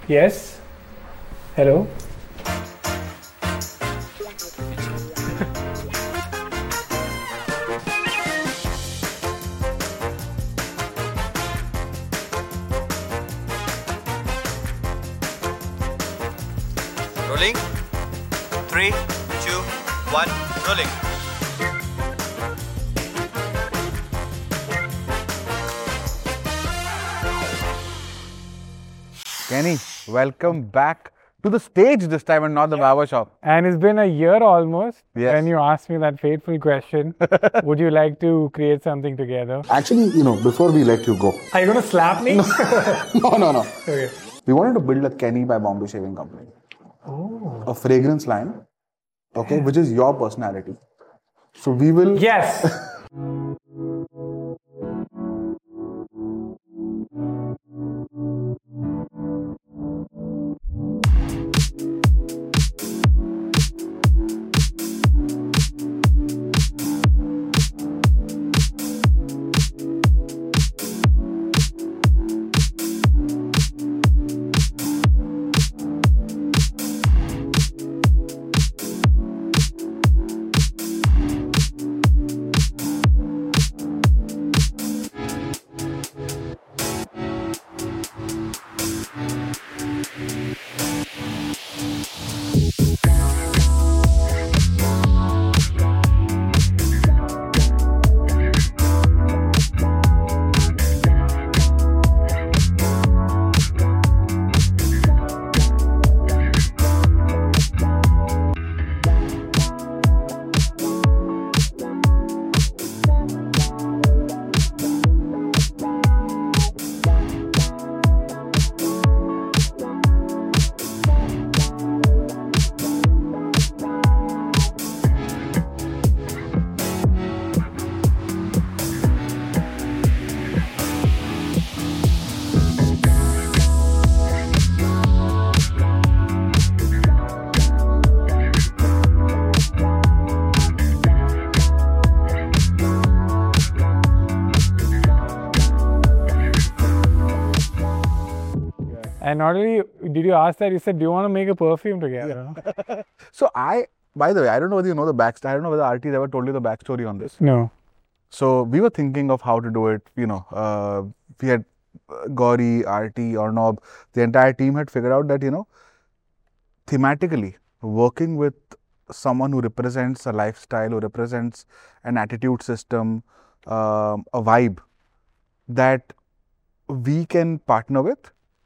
Yes. Hello. Rolling. 3, 2, 1, rolling. Kenny, welcome back to the stage this time and not the barber shop. And it's been a year almost Yes. when you asked me that fateful question. Would you like to create something together? Actually, before we let you go, Are you going to slap me? no. Okay. We wanted to build a Kenny by Bombay Shaving Company. Oh. A fragrance line, okay, which is your personality. So we will. Yes. And not only did you ask that, you said, do you want to make a perfume together? So by the way, I don't know whether you know the backstory. I don't know whether RT has ever told you the backstory on this. No. So we were thinking of how to do it. We had Gauri, RT, Arnab, the entire team had figured out that, thematically, working with someone who represents a lifestyle, who represents an attitude system, a vibe that we can partner with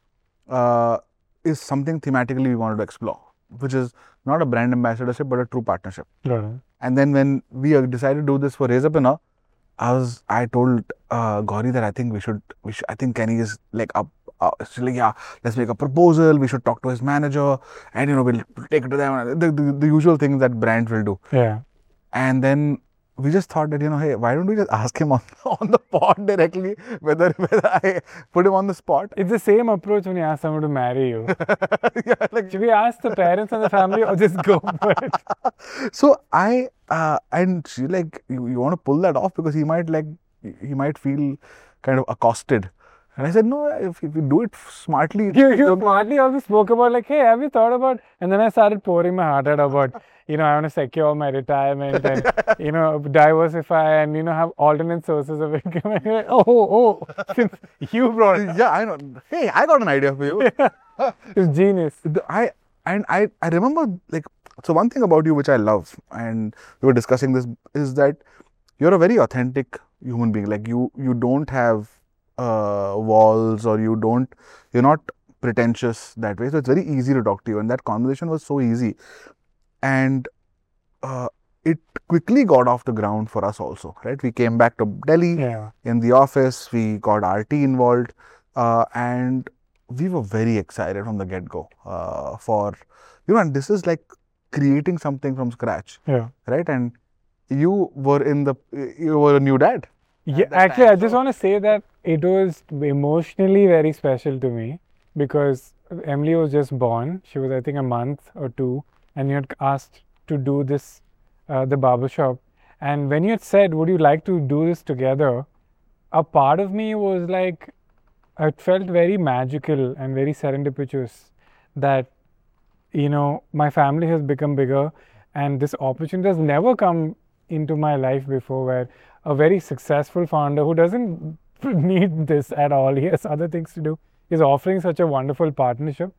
is something thematically we wanted to explore, which is not a brand ambassadorship but a true partnership. Got it. And then when we decided to do this for Razor Pinner, I told Gauri that I think we should. I think Kenny is like up. She's like, yeah, let's make a proposal. We should talk to his manager, and we'll take it to them. The usual things that brands will do. Yeah. And then we just thought that hey, why don't we just ask him on the pod directly whether I put him on the spot. It's the same approach when you ask someone to marry you. Yeah, like, Should we ask the parents and the family or just go for it? so and she like, you want to pull that off because he might feel kind of accosted. And I said, no, if you do it smartly. You smartly also spoke about like, hey, have you thought about, and then I started pouring my heart out about, I want to secure my retirement and, diversify and, have alternate sources of income. And you're like, since you brought it up. Yeah, I know. Hey, I got an idea for you. It's genius. I remember, like, so one thing about you which I love, and we were discussing this, is that you're a very authentic human being. Like, you don't have walls, or you're not pretentious that way. So it's very easy to talk to you, and that conversation was so easy. And it quickly got off the ground for us also, right? We came back to Delhi. Yeah. In the office, we got RT involved, and we were very excited from the get-go for, and this is like creating something from scratch, Yeah. right? And you were a new dad. Yeah, actually, I just want to say that it was emotionally very special to me because Emily was just born. She was, I think, a month or two, and you had asked to do this, the barbershop. And when you had said, would you like to do this together? A part of me was like, it felt very magical and very serendipitous that, you know, my family has become bigger and this opportunity has never come into my life before, where a very successful founder who doesn't need this at all, he has other things to do, is offering such a wonderful partnership.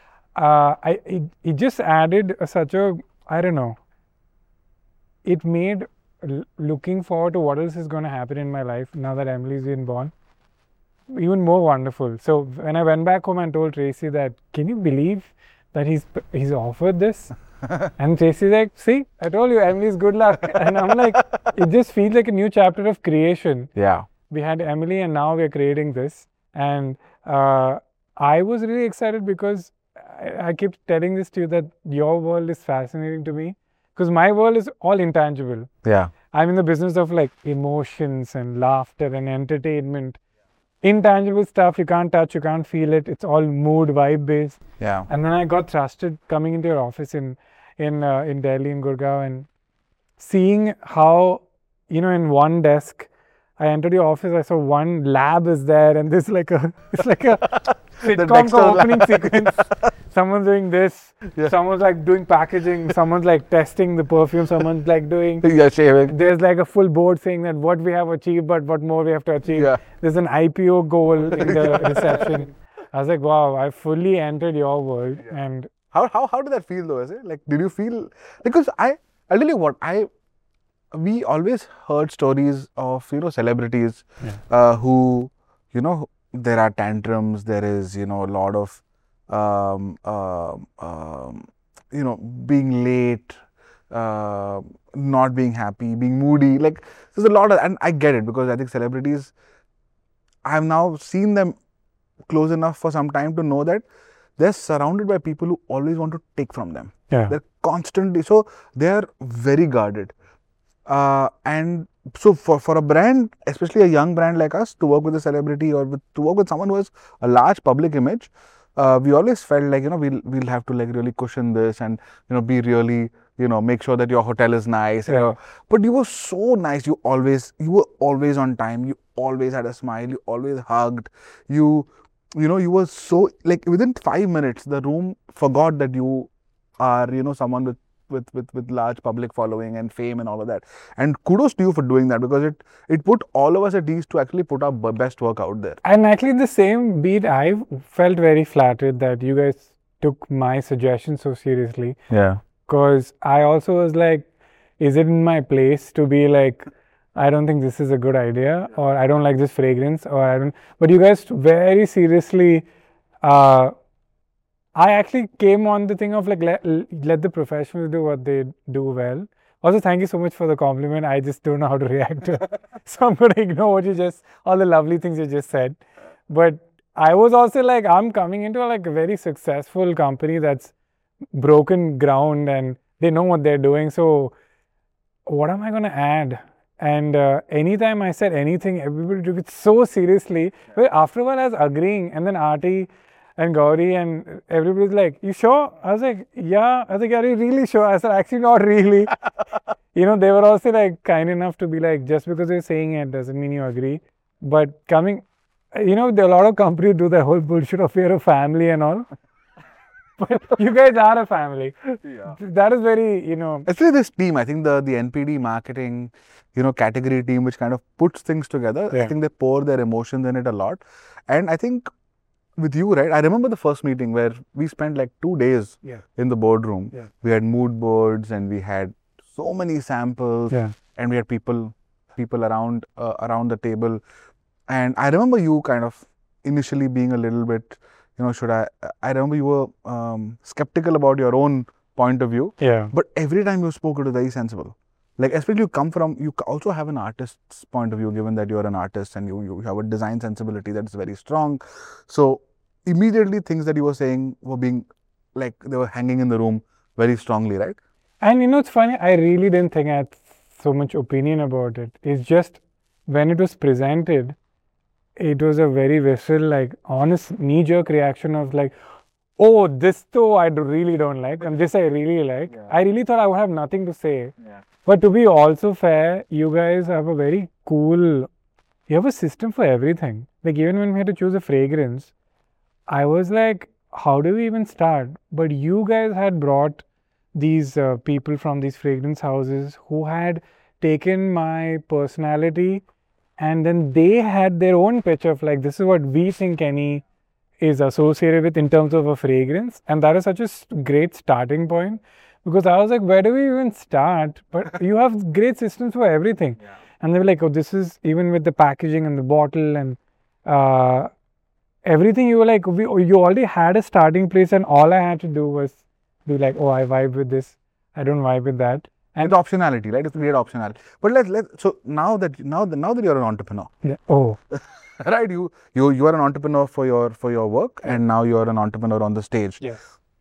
It just added such a, I don't know, it made looking forward to what else is going to happen in my life now that Emily's been born even more wonderful. So when I went back home and told Tracy that, can you believe that he's offered this? And Tracy's like, see, I told you, Emily's good luck. And I'm like, it just feels like a new chapter of creation. Yeah. We had Emily and now we're creating this. And I was really excited because I keep telling this to you that your world is fascinating to me because my world is all intangible. Yeah. I'm in the business of like emotions and laughter and entertainment. Intangible stuff you can't touch, you can't feel it. It's all mood, vibe based. Yeah. And then I got trusted coming into your office in Delhi, in Gurgaon, and seeing how, you know, in one desk, I entered your office, I saw one lab is there, and it's like a sitcom opening sequence. Someone's doing this, someone's like doing packaging, someone's like testing the perfume, someone's like doing shaving. There's like a full board saying that what we have achieved, but what more we have to achieve. Yeah. There's an IPO goal in the reception. I was like, wow, I fully entered your world. And How did that feel though? Is it like, did you feel, because I'll tell you what, we always heard stories of, you know, celebrities who, you know, there are tantrums, there is, you know, a lot of you know, being late, not being happy, being moody. Like, there's a lot of, and I get it because I think celebrities, I've now seen them close enough for some time to know that they're surrounded by people who always want to take from them. yeah, They're constantly, so they're very guarded. And so for a brand, especially a young brand like us, to work with a celebrity or to work with someone who has a large public image, we always felt like, you know, we'll have to like really cushion this and, you know, be really, you know, make sure that your hotel is nice. Yeah. But you were so nice. You were always on time. You always had a smile. You always hugged. You know, you were so, like, within 5 minutes, the room forgot that you are, you know, someone with large public following and fame and all of that. And kudos to you for doing that, because it put all of us at ease to actually put our best work out there. And actually the same beat, I felt very flattered that you guys took my suggestion so seriously. Yeah. Because I also was like, is it in my place to be like, I don't think this is a good idea, or I don't like this fragrance, or I don't, but you guys very seriously, I actually came on the thing of like, let the professionals do what they do well. Also, thank you so much for the compliment. I just don't know how to react to it. So I'm going to ignore all the lovely things you just said. But I was also like, I'm coming into like a very successful company that's broken ground and they know what they're doing. So what am I going to add? And anytime I said anything, everybody took it so seriously. But after a while, I was agreeing. And then Aarti and Gauri and everybody's like, you sure? I was like, yeah. I was like, are you really sure? I said, actually, not really. You know, they were also like kind enough to be like, just because you're saying it doesn't mean you agree. But coming, you know, there are a lot of companies do the whole bullshit of you're a family and all. But you guys are a family. Yeah. That is very, you know. Actually, this team, I think the NPD marketing, you know, category team, which kind of puts things together, Yeah. I think they pour their emotions in it a lot. And I think with you, right, I remember the first meeting where we spent like 2 days Yeah. in the boardroom. Yeah. We had mood boards and we had so many samples, Yeah. and we had people around the table. And I remember you kind of initially being a little bit, you know, I remember you were skeptical about your own point of view. Yeah. But every time you spoke, it was very sensible. Like, especially you also have an artist's point of view, given that you're an artist and you have a design sensibility that's very strong. So immediately things that you were saying were being, like, they were hanging in the room very strongly, right? And you know, it's funny, I really didn't think I had so much opinion about it. It's just when it was presented, it was a very visceral, like, honest knee-jerk reaction of like, oh, this though I really don't like, and this I really like. Yeah. I really thought I would have nothing to say. Yeah. But to be also fair, you guys have a very cool you have a system for everything. Like even when we had to choose a fragrance, I was like, how do we even start? But you guys had brought these people from these fragrance houses who had taken my personality and then they had their own pitch of like, this is what we think Kenny is associated with in terms of a fragrance. And that is such a great starting point because I was like, where do we even start? But you have great systems for everything. Yeah. And they were like, oh, this is even with the packaging and the bottle and everything. You were like, you already had a starting place, and all I had to do was be like, oh, I vibe with this, I don't vibe with that. And it's optionality, right? It's great optionality. But so now that you're an entrepreneur, Yeah. Oh, right? You are an entrepreneur for your work, and now you're an entrepreneur on the stage. yes.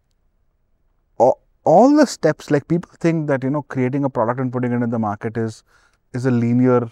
All the steps, like people think that creating a product and putting it in the market is a linear,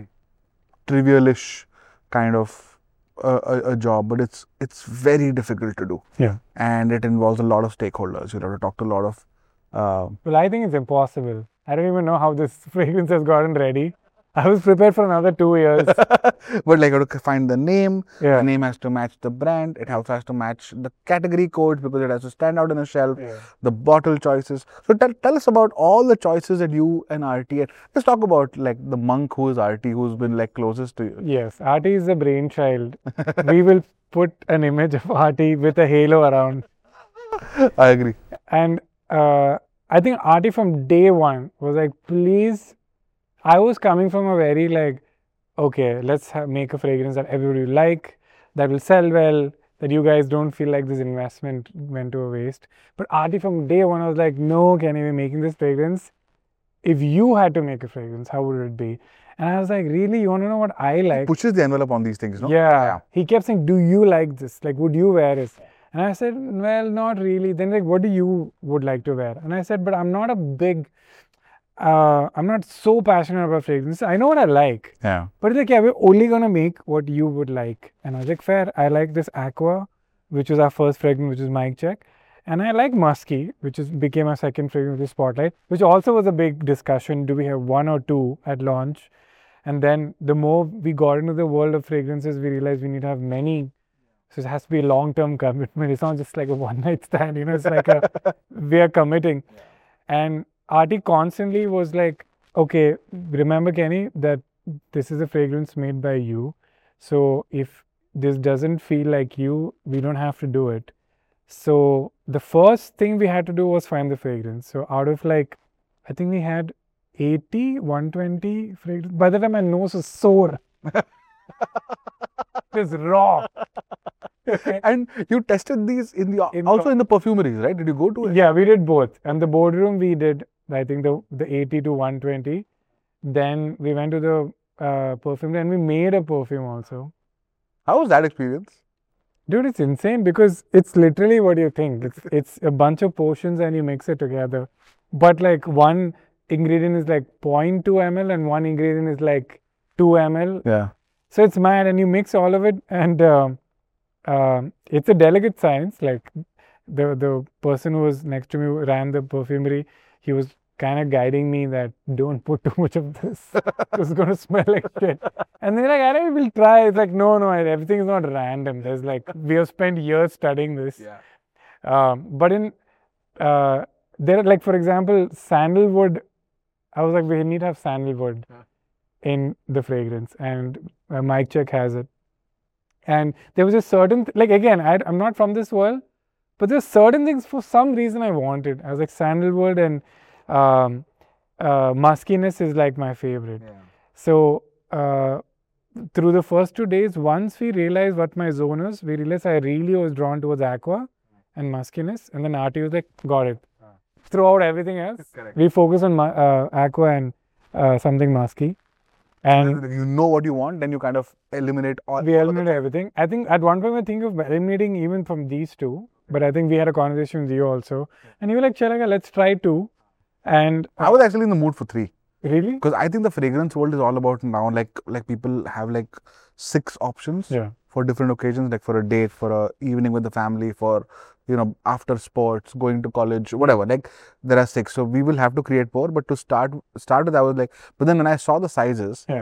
trivialish kind of a job, but it's very difficult to do. Yeah. And it involves a lot of stakeholders. You have to talk to a lot of. Well, I think it's impossible. I don't even know how this fragrance has gotten ready. I was prepared for another 2 years. But like you have to find the name. Yeah. The name has to match the brand. It also has to match the category codes because it has to stand out on a shelf. Yeah. The bottle choices. So tell us about all the choices that you and RT had. Let's talk about like the monk who is RT, who's been like closest to you. Yes, RT is the brainchild. We will put an image of RT with a halo around. I agree. And I think RT from day one was like, please. I was coming from a very like, okay, let's make a fragrance that everybody will like, that will sell well, that you guys don't feel like this investment went to a waste. But RT from day one, I was like, no, Kenny, we're making this fragrance. If you had to make a fragrance, how would it be? And I was like, really? You want to know what I like? Pushes the envelope on these things, no? Yeah. He kept saying, do you like this? Like, would you wear it? And I said, well, not really. Then like, what do you would like to wear? And I said, but I'm not a big... I'm not so passionate about fragrances. I know what I like. Yeah. But it's like, yeah, we're only going to make what you would like. And I was like, fair. I like this Aqua, which was our first fragrance, which is Mic Check. And I like Musky, which became our second fragrance, which is Spotlight, which also was a big discussion. Do we have one or two at launch? And then the more we got into the world of fragrances, we realized we need to have many. So it has to be a long-term commitment. It's not just like a one-night stand, it's like we are committing. And RT constantly was like, okay, remember Kenny, that this is a fragrance made by you. So if this doesn't feel like you, we don't have to do it. So the first thing we had to do was find the fragrance. So out of like, I think we had 80, 120 fragrance. By the time my nose was sore. It was raw. And you tested these in the perfumeries, right? Did you go to it? Yeah, we did both. And the boardroom we did, I think the 80 to 120. Then we went to the perfumery and we made a perfume also. How was that experience? Dude, it's insane because it's literally what you think. It's a bunch of potions and you mix it together. But like one ingredient is like 0.2 ml and one ingredient is like 2 ml. Yeah. So it's mad and you mix all of it and it's a delicate science. Like the person who was next to me who ran the perfumery, he was kind of guiding me that don't put too much of this. It's going to smell like shit. And they're like, I will try. It's like, no, everything is not random. There's like, we have spent years studying this. Yeah. But in, there are like, for example, sandalwood. I was like, we need to have sandalwood in the fragrance. And Mic Check has it. And there was a certain, like again, I'm not from this world, but there's certain things for some reason I wanted. I was like sandalwood and muskiness is like my favorite. Yeah. So through the first 2 days, once we realized what my zone is, we realized I really was drawn towards aqua and muskiness. And then RT was like, got it. Throughout everything else, we focus on aqua and something musky. And you know what you want, then you kind of eliminate all. We eliminated everything. I think at one point we think of eliminating even from these two. But I think we had a conversation with you also. And you were like, Chalaga, let's try 2. And I was actually in the mood for 3. Really? Because I think the fragrance world is all about now, like people have like 6 options for different occasions, like for a date, for a evening with the family, for, after sports, going to college, whatever. Like there are 6. So we will have to create more. But to start with, I was like, but then when I saw the sizes,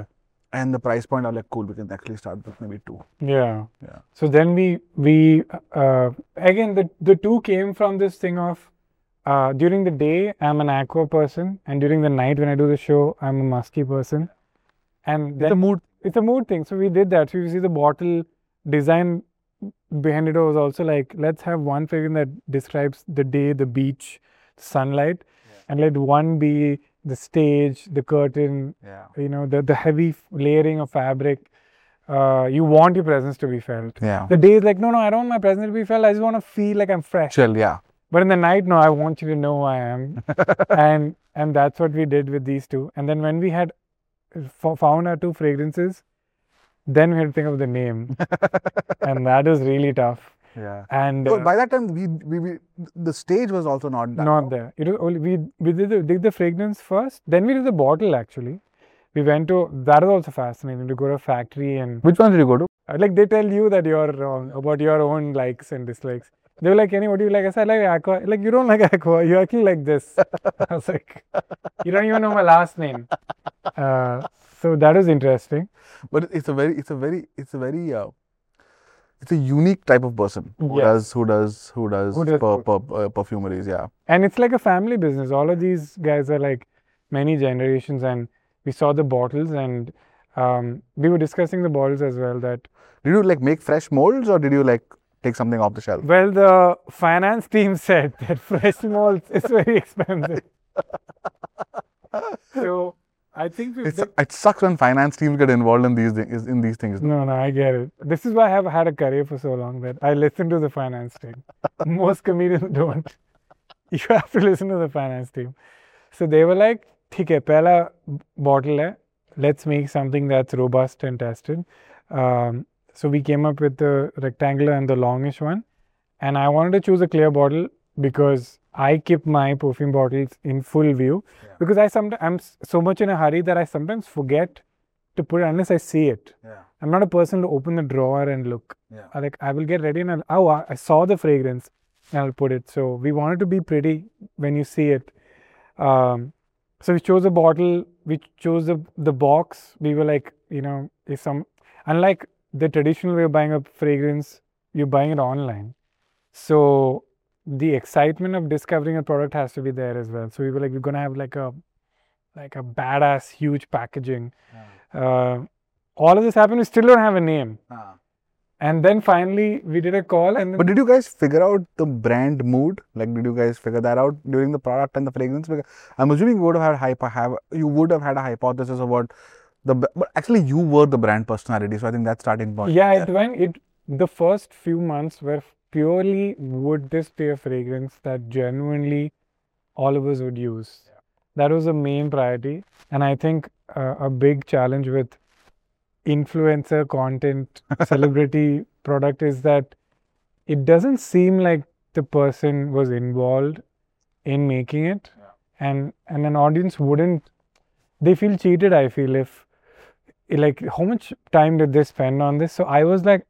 and the price point are like, cool, we can actually start with maybe 2. Yeah. Yeah. So then we again the two came from this thing of during the day I'm an aqua person, and during the night when I do the show I'm a musky person, and then It's a mood. it's a mood thing. So we did that. So you see the bottle design behind it was also like, let's have one fragrance that describes the day, the beach, sunlight, and let one be the stage, the curtain, Yeah. you know, the heavy layering of fabric. You want your presence to be felt. Yeah. The day is like, no, I don't want my presence to be felt. I just want to feel like I'm fresh. Chill, yeah. But in the night, no, I want you to know who I am. and that's what we did with these two. And then when we had found our two fragrances, then we had to think of the name. And that was really tough. Yeah. And So by that time, we the stage was also not done. not there. It was only we did the fragrance first, then we did the bottle actually. We went to, that was also fascinating, to go to a factory and Which one did you go to? like they tell you that you're wrong about your own likes and dislikes. They were like, Kenny, what do you like? I said, I like aqua. Like, you don't like aqua. You're actually like this. I was like, you don't even know my last name. So that was interesting. But it's a very it's a unique type of person who Yes. does Who does perfumeries. Yeah. And it's like a family business. All of these guys are like many generations, and we saw the bottles, and we were discussing the bottles as well. That Did you like make fresh molds, or did you like take something off the shelf? well, the finance team said that fresh molds is very expensive. So I think we It sucks when finance teams get involved in these things. No, I get it. This is why I have had a career for so long, that I listen to the finance team. Most comedians don't. You have to listen to the finance team. So they were like, "ठीक है, पहला bottle है. Let's make something that's robust and tested." So we came up with the rectangular and the longish one, and I wanted to choose a clear bottle because I keep my perfume bottles in full view, because I'm so much in a hurry that I sometimes forget to put it unless I see it. Yeah. I'm not a person to open the drawer and look. Yeah. I will get ready and I saw the fragrance and I'll put it. So we wanted to be pretty when you see it. So we chose a bottle, we chose the box. We were like, you know, unlike the traditional way of buying a fragrance, you're buying it online. So the excitement of discovering a product has to be there as well. So we were like, we're gonna have like a badass huge packaging. All of this happened, we still don't have a name. And then finally we did a call, and But did you guys figure out the brand mood? Like, did you guys figure that out during the product and the fragrance? Because I'm assuming you would have had a hypothesis about but actually you were the brand personality, so I think that's starting point. yeah, the first few months were purely, would this be a fragrance that genuinely all of us would use? That was the main priority. And I think a big challenge with influencer content, celebrity product is that it doesn't seem like the person was involved in making it, and an audience wouldn't, they feel cheated, I feel, if like, how much time did they spend on this? So I was like,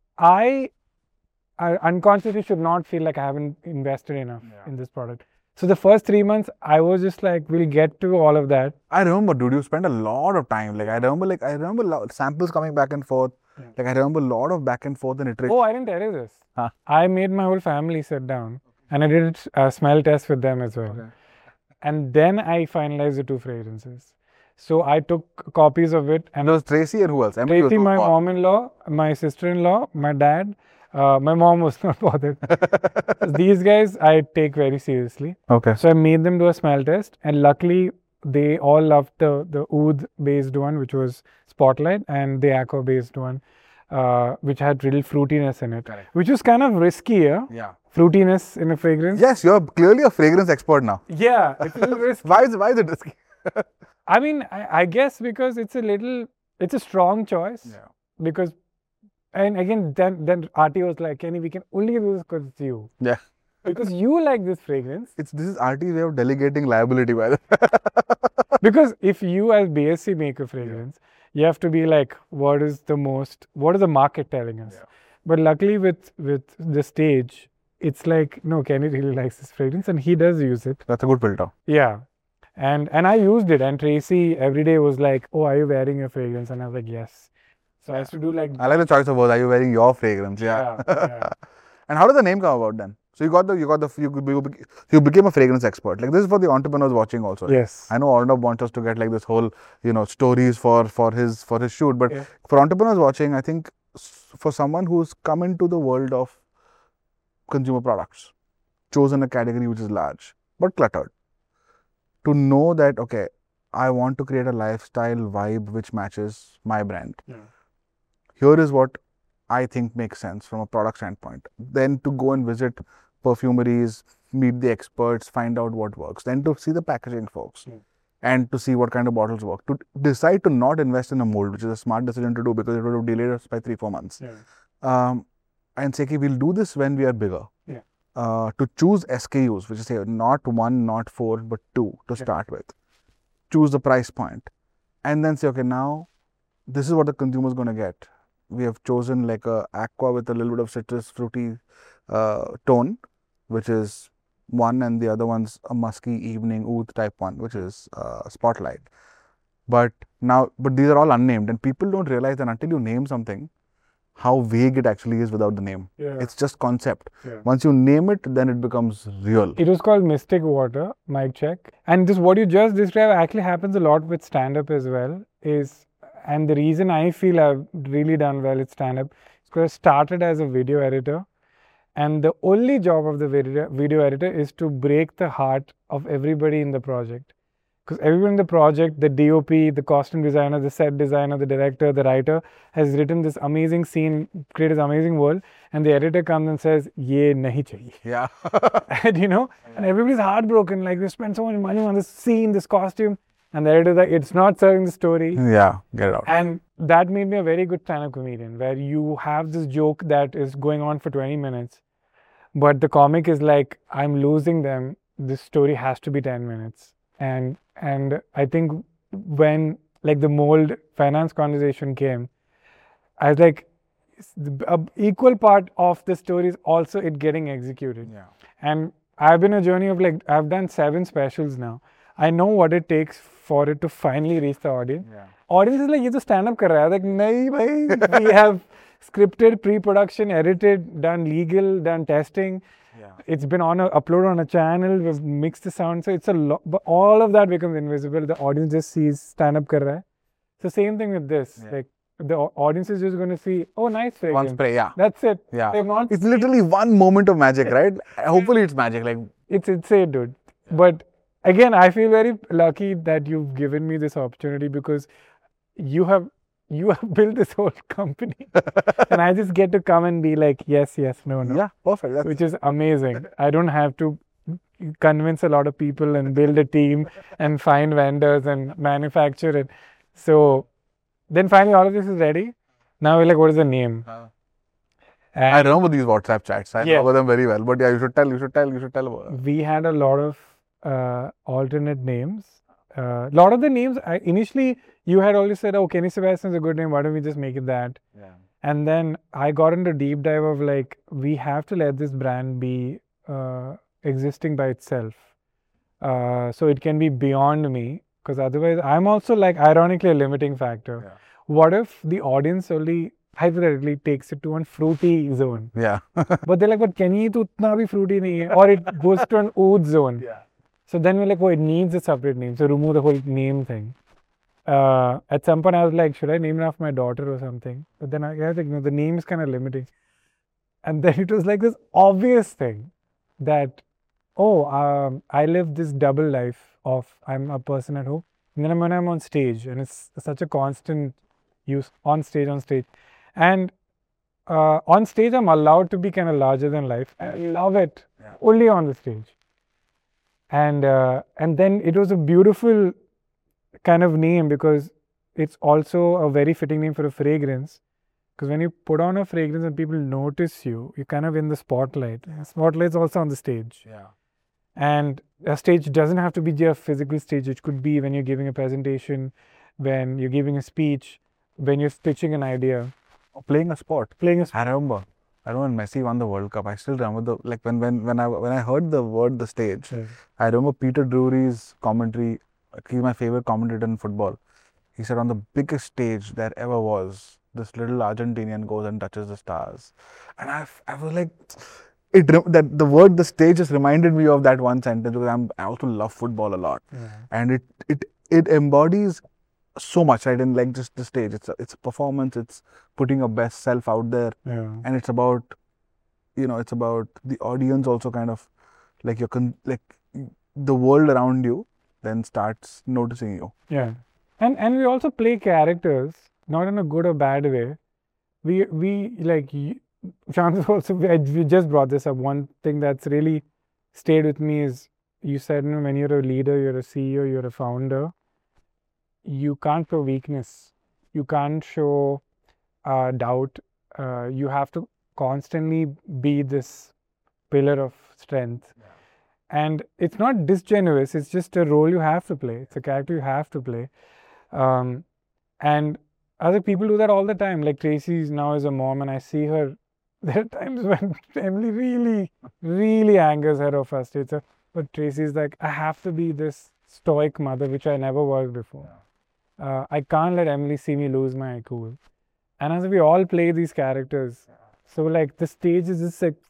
I unconsciously should not feel like I haven't invested enough in this product. So the first 3 months, I was just like, we'll get to all of that. I remember, dude, you spent a lot of time. Like, I remember samples coming back and forth. Like, I remember a lot of back and forth and iteration. Oh, I didn't tell you this. Huh? I made my whole family sit down, and I did a smell test with them as well. Okay. And then I finalized the two fragrances. So I took copies of it, And and there was Tracy and who else? Emily was Tracy, so my far. mom-in-law, my sister-in-law, my dad. My mom was not bothered. These guys I take very seriously. Okay. So I made them do a smell test, and luckily they all loved the oud based one, which was Spotlight, and the aqua based one, which had little fruitiness in it, which was kind of risky, Yeah. fruitiness in a fragrance. Yes, you're clearly a fragrance expert now. Yeah, it's a little risky. Why is it risky? I mean, I guess because it's a strong choice. Yeah. Because, and again, then RT was like, Kenny, we can only do this because it's you. Yeah. Because you like this fragrance. This is RT's way of delegating liability, by the way. Because if you as BSc make a fragrance, you have to be like, what is the market telling us? But luckily with the stage, it's like, no, Kenny really likes this fragrance and he does use it. That's a good filter. Yeah. And I used it, and Tracy every day was like, "Oh, are you wearing your fragrance?" And I was like, "Yes." So I used to do like, I like the choice of words. Are you wearing your fragrance? yeah, And how did the name come about then? So you became a fragrance expert. Like this is for the entrepreneurs watching also. Right? yes, I know Arnab wants us to get like this whole, stories for his shoot. But Yeah. for entrepreneurs watching, I think for someone who's come into the world of consumer products, chosen a category which is large but cluttered, to know that okay, I want to create a lifestyle vibe which matches my brand. Yeah. Here is what I think makes sense from a product standpoint. Then to go and visit perfumeries, meet the experts, find out what works. Then to see the packaging folks and to see what kind of bottles work. To decide to not invest in a mold, which is a smart decision to do because it would have delayed us by 3-4 months. And say, okay, we'll do this when we are bigger. Yeah. To choose SKUs, which is say not 1, not 4, but 2 to start with. Choose the price point. And then say, okay, now this is what the consumer is going to get. We have chosen like a aqua with a little bit of citrus fruity tone, which is one, and the other one's a musky evening oud type one, which is spotlight. But these are all unnamed, and people don't realize that until you name something, how vague it actually is without the name. Yeah. It's just concept. Yeah. Once you name it, then it becomes real. It was called Mystic Water, mic check. And this, what you just described, actually happens a lot with stand-up as well. And the reason I feel I've really done well at stand-up is because I started as a video editor. And the only job of the video editor is to break the heart of everybody in the project. Because everyone in the project, the DOP, the costume designer, the set designer, the director, the writer, has written this amazing scene, created this amazing world, and the editor comes and says, "Ye nahi chahiye." Yeah. And and everybody's heartbroken. Like, we spent so much money on this scene, this costume, and the editor's like, "It's not serving the story." Yeah, get it out. And that made me a very good stand-up comedian, where you have this joke that is going on for 20 minutes, but the comic is like, "I'm losing them. This story has to be 10 minutes." And I think when like the mold finance conversation came, I was like, an equal part of the story is also it getting executed. Yeah. And I've been a journey of like, I've done 7 specials now. I know what it takes for it to finally reach the audience. Yeah. Audience is like, "Ye to stand up kar raha hai." Like, nahi bhai, we have scripted, pre-production, edited, done legal, done testing. Yeah. It's been uploaded on a channel, we've mixed the sound, so it's a lot, but all of that becomes invisible. The audience just sees stand up kar raha hai. So same thing with this. Yeah. Like the audience is just going to see, "Oh, nice fragrance." One spray, yeah. That's it. Yeah. They've not It's literally one moment of magic, right? Hopefully it's magic. Like, it's it, dude. But again, I feel very lucky that you've given me this opportunity because you have built this whole company, and I just get to come and be like, yes, no. yeah, perfect. That's, Which is amazing. I don't have to convince a lot of people and build a team and find vendors and manufacture it. So then finally all of this is ready. Now we're like, what is the name? I And remember these WhatsApp chats. I Yeah. remember them very well. But yeah, you should tell about it. we had a lot of alternate names. A lot of the names, initially you had always said, "Oh, Kenny Sebastian's a good name. Why don't we just make it that?" Yeah. And then I got into deep dive of like, we have to let this brand be existing by itself. So it can be beyond me, because otherwise I'm also like ironically a limiting factor. Yeah. What if the audience only hypothetically takes it to one fruity zone? Yeah. But they're like, "But Kenny to utna bhi fruity nahi hai." Or it goes to an oud zone. Yeah. So then we're like, "Oh, it needs a separate name." So remove the whole name thing. At some point I was like, should I name it after my daughter or something? But then I was like, no, the name is kind of limiting. And then it was like this obvious thing that, I live this double life of I'm a person at home, and then when I'm on stage, and it's such a constant use on stage. And on stage, I'm allowed to be kind of larger than life. I love it. Yeah. Only on the stage. And then it was a beautiful kind of name because it's also a very fitting name for a fragrance. Because when you put on a fragrance and people notice you, you're kind of in the spotlight. Spotlight's also on the stage. Yeah. And a stage doesn't have to be just a physical stage. It could be when you're giving a presentation, when you're giving a speech, when you're pitching an idea. Playing a sport. Playing a I remember when Messi won the World Cup. I still remember when I heard the word the stage. Yeah. I remember Peter Drury's commentary he's my favorite commentator in football. He said on the biggest stage there ever was, this little Argentinian goes and touches the stars, and I was like, that the word the stage just reminded me of that one sentence because I also love football a lot, and it embodies so much, right? In like just the stage, it's a performance, it's putting your best self out there, and it's about, it's about the audience also kind of like like the world around you then starts noticing you. Yeah. And we also play characters, not in a good or bad way. We like, Shams also, we just brought this up. One thing that's really stayed with me is, you said, when you're a leader, you're a CEO, you're a founder, you can't show weakness. You can't show doubt. You have to constantly be this pillar of strength. And it's not disingenuous, it's just a role you have to play. It's a character you have to play. And other people do that all the time. Like Tracy now is a mom, and I see her. There are times when Emily really, really angers her or frustrates her. But Tracy's like, I have to be this stoic mother, which I never was before. I can't let Emily see me lose my cool. And as we all play these characters, so like the stage is just like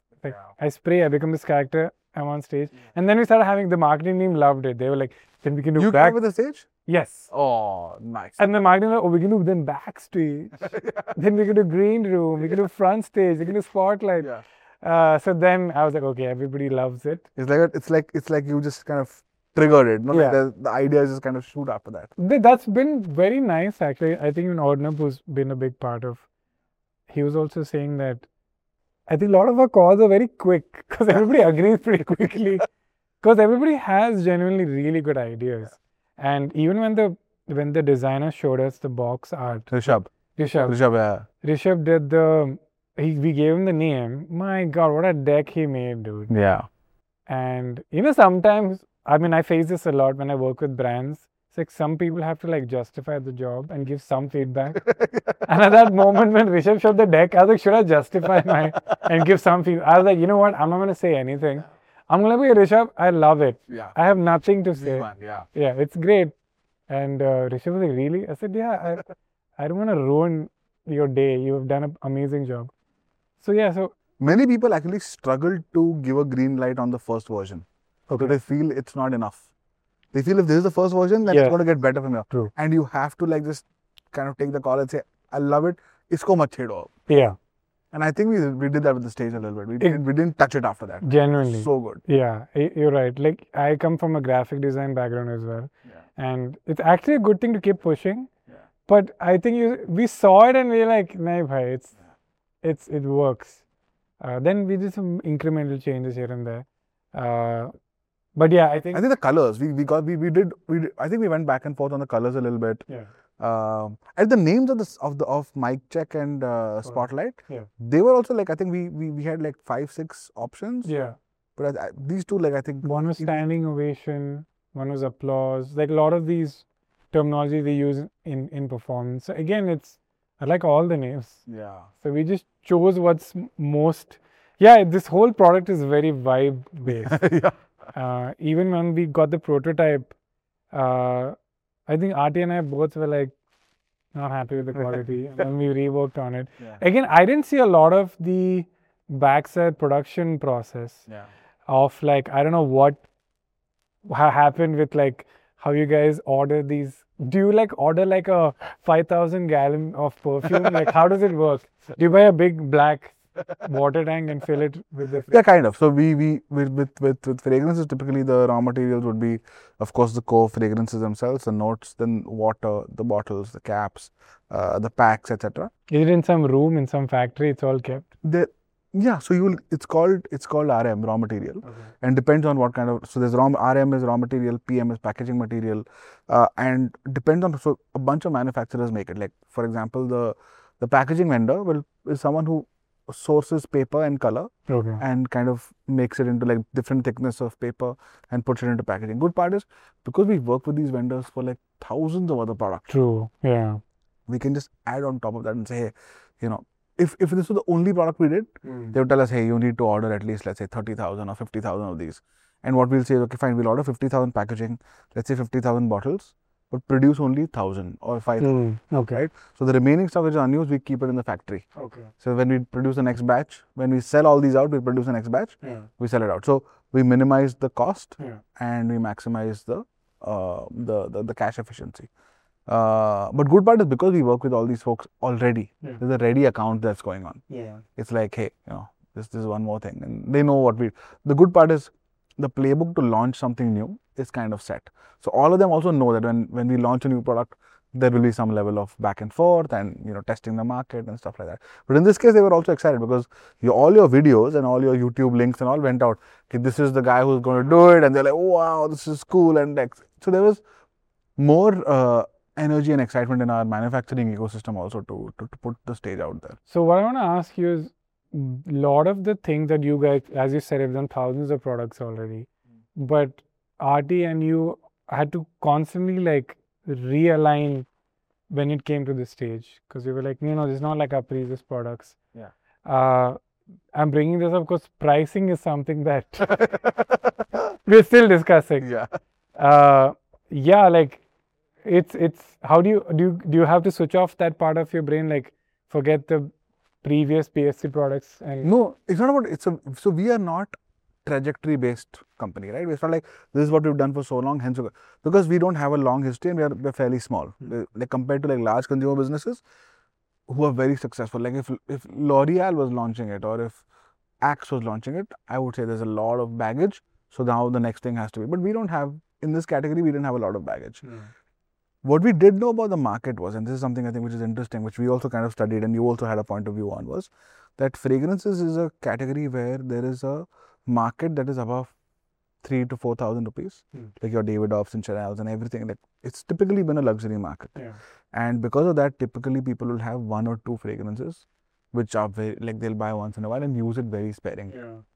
I spray, I become this character, I'm on stage. And then we started having, the marketing team loved it. They were like, then we can do You back. came with the stage? Yes. Oh, nice. And the marketing was like, oh, we can do then backstage. Then we can do green room, we can do front stage, we can do spotlight. So then I was like, okay, everybody loves it. It's like you just kind of triggered it. No? Yeah. Like the idea is just kind of shoot after that. That's been very nice, actually. I think even Arnab has been a big part of. He was also saying that I think a lot of our calls are very quick because everybody agrees pretty quickly. Because everybody has genuinely really good ideas. And even when the designer showed us the box art, Rishabh, yeah. Rishabh did we gave him the name. My God, what a deck he made, dude. Yeah. And sometimes, I mean, I face this a lot when I work with brands. It's like some people have to like justify the job and give some feedback. And at that moment when Rishabh showed the deck, I was like, should I justify and give some feedback? I was like, you know what? I'm not going to say anything. I'm going to be Rishabh. I love it. Yeah. I have nothing to say. Yeah. Yeah, it's great. And Rishabh was like, really? I said, yeah, I don't want to ruin your day. You have done an amazing job. So yeah, so many people actually struggle to give a green light on the first version. Okay. So they feel it's not enough. They feel if this is the first version, then it's going to get better from here. True. And you have to like just kind of take the call and say, I love it. Isko mat chhedo. Yeah. And I think we did that with the stage a little bit. We didn't touch it after that. Genuinely. So good. Yeah, you're right. Like I come from a graphic design background as well. Yeah. And it's actually a good thing to keep pushing. Yeah. But I think we saw it and we were like, nahi bhai, it works. Then we did some incremental changes here and there. But yeah, I think the colors we did. I think we went back and forth on the colors a little bit. Yeah. And the names of Mic Check and Spotlight. Yeah. They were also like, I think we had like 5-6 options. Yeah. But these two, like I think one was standing ovation, one was applause. Like a lot of these terminology we use in performance. So again, I like all the names. Yeah. So we just chose what's most. Yeah, this whole product is very vibe based. Yeah. Even when we got the prototype, I think Arti and I both were like not happy with the quality, and then we reworked on it. Yeah. Again, I didn't see a lot of the backside production process of like, I don't know what happened with like how you guys order these. Do you like order like a 5,000 gallon of perfume? Like how does it work? Do you buy a big black water tank and fill it with the kind of. So we with fragrances, typically the raw materials would be, of course, the core fragrances themselves, the notes, then water, the bottles, the caps, the packs, etc. Is it in some room, in some factory? It's all kept. So it's called RM, raw material, and depends on what kind of. So there's RM is raw material, PM is packaging material, and depends on. So a bunch of manufacturers make it. Like for example, the packaging vendor is someone who sources paper and color and kind of makes it into like different thickness of paper and puts it into packaging. Good part is because we work with these vendors for like thousands of other products. True. Yeah. We can just add on top of that and say, hey, if this was the only product we did, they would tell us, hey, you need to order at least, let's say 30,000 or 50,000 of these. And what we'll say is, okay, fine, we'll order 50,000 packaging, let's say 50,000 bottles, but produce only 1,000 or 5,000. Okay. Right? So the remaining stuff which is unused, we keep it in the factory. Okay. So when we produce the next batch, when we sell all these out, we produce the next batch, Yeah. we sell it out. So we minimize the cost Yeah. and we maximize the cash efficiency. But good part is because we work with all these folks already, Yeah. there's a ready account that's going on. Yeah. It's like, hey, this is one more thing, and they know what we. The good part is the playbook to launch something new is kind of set. So all of them also know that when we launch a new product, there will be some level of back and forth and testing the market and stuff like that. But in this case, they were also excited because all your videos and all your YouTube links and all went out. Okay, this is the guy who's going to do it, and they're like, oh, wow, this is cool, and like, so there was more energy and excitement in our manufacturing ecosystem also to put the stage out there. So what I want to ask you is, a lot of the things that you guys, as you said, have done thousands of products already, but RT and you had to constantly like realign when it came to this stage, because we were like, no, this is not like our previous products. Yeah. I'm bringing this up because pricing is something that we're still discussing. Yeah. Yeah, like it's how do you have to switch off that part of your brain, like forget the previous PSC products? And No, it's not about so we are not trajectory based company, right? It's not like this is what we've done for so long, hence because we don't have a long history and we're fairly small. Like compared to like large consumer businesses who are very successful. Like if L'Oreal was launching it or if Axe was launching it, I would say there's a lot of baggage. So now the next thing has to be. But we don't have, in this category, we didn't have a lot of baggage. What we did know about the market was, and this is something I think which is interesting, which we also kind of studied and you also had a point of view on, was that fragrances is a category where there is a market that is above 3,000 to 4,000 rupees, like your Davidoffs and Chanel's and everything. Like it's typically been a luxury market, and because of that, typically people will have one or two fragrances, which are very like they'll buy once in a while and use it very sparingly.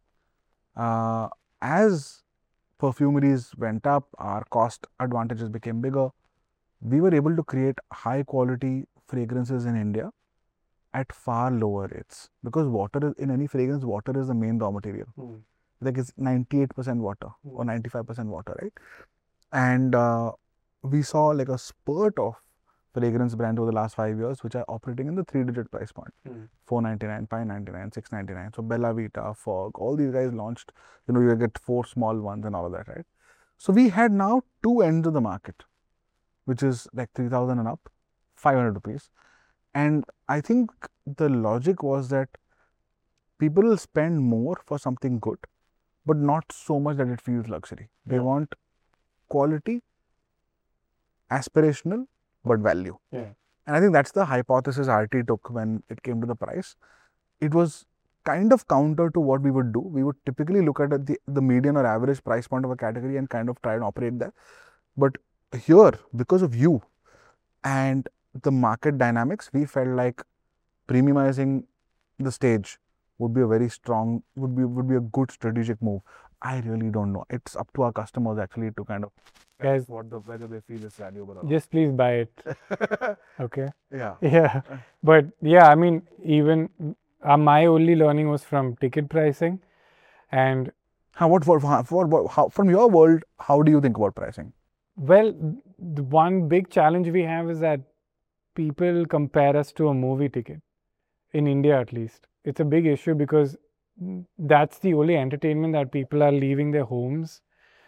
As perfumeries went up, our cost advantages became bigger. We were able to create high quality fragrances in India at far lower rates, because water is, in any fragrance, water is the main raw material. Like it's 98% water or 95% water, right? And we saw like a spurt of fragrance brands over the last 5 years which are operating in the 3-digit price point. 499, 599, 699. So Bella Vita, Fog, all these guys launched, you get 4 small ones and all of that, right? So we had now 2 ends of the market, which is like 3,000 and up, 500 rupees. And I think the logic was that people will spend more for something good, but not so much that it feels luxury. They want quality, aspirational, but value. And I think that's the hypothesis RT took when it came to the price. It was kind of counter to what we would do. We would typically look at the median or average price point of a category and kind of try and operate there. But here, because of you and the market dynamics, we felt like premiumizing the stage would be a very strong, would be a good strategic move. I really don't know. It's up to our customers actually to kind of guys, whether they feel it's valuable or not. Just please buy it. Okay. Yeah. Yeah. But yeah, I mean, even my only learning was from ticket pricing. And how from your world, how do you think about pricing? well, the one big challenge we have is that people compare us to a movie ticket, in India at least. It's a big issue because that's the only entertainment that people are leaving their homes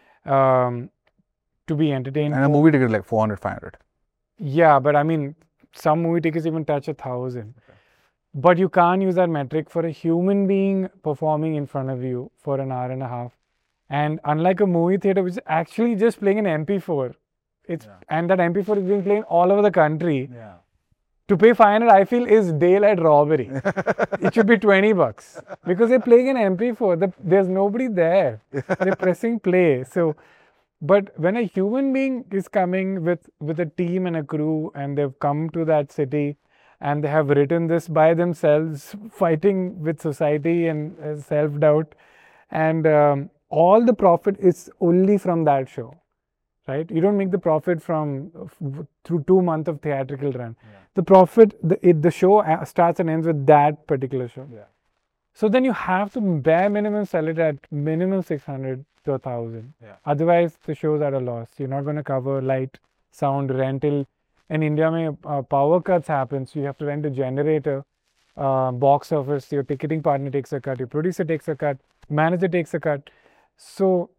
to be entertained. And a movie ticket is like 400, 500. Yeah, but I mean, some movie tickets even touch 1,000. But you can't use that metric for a human being performing in front of you for an hour and a half. And unlike a movie theater, which is actually just playing an MP4, and that MP4 is being played all over the country. To pay 500, I feel, is daylight robbery. It should be $20 because they're playing an MP4. There's nobody there. They're pressing play. So, but when a human being is coming with a team and a crew, and they've come to that city, and they have written this by themselves, fighting with society and self-doubt, and all the profit is only from that show, right? You don't make the profit from through 2 months of theatrical run. The profit, the show starts and ends with that particular show. So then you have to bare minimum sell it at minimum 600 to 1,000. Yeah. Otherwise, the show's at a loss. You're not going to cover light, sound, rental. In India, power cuts happen, so you have to rent a generator. Box office, your ticketing partner takes a cut, your producer takes a cut, manager takes a cut. So